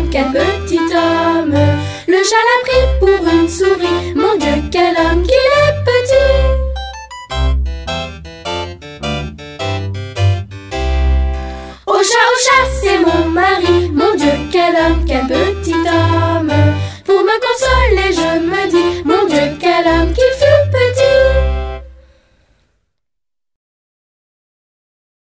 quel petit homme. Le chat l'a pris pour une souris. Mon Dieu, quel homme qu'il est petit. Au chat, c'est mon mari. Mon Dieu, quel homme, quel petit